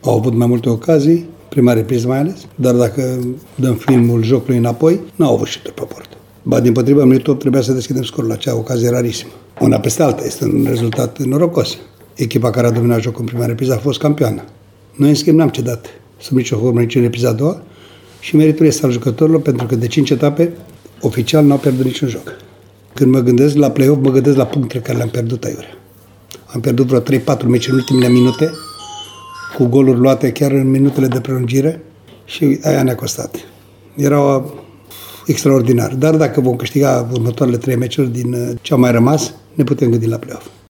Au avut mai multe ocazii, prima repriză mai ales, dar dacă dăm filmul jocului înapoi, nu au avut șuturi pe poartă. Ba, dimpotrivă, în minutul 8 trebuia să deschidem scorul la acea ocazie rarisimă. Una peste alta, este un rezultat norocos. Echipa care a dominat jocul în prima repriză a fost campioană. Noi, în schimb, n-am cedat sub nicio formă, nici în repriza a doua și meritul este al jucătorilor, pentru că de 5 etape, oficial, n-au pierdut niciun joc. Când mă gândesc la play-off, mă gândesc la punctele care le-am pierdut aiurea. Am pierdut vreo 3-4 meci în ultimele minute, cu goluri luate chiar în minutele de prelungire și aia ne-a costat. Era extraordinar. Dar dacă vom câștiga următoarele 3 meciuri din ce au mai rămas, ne putem gândi la play-off.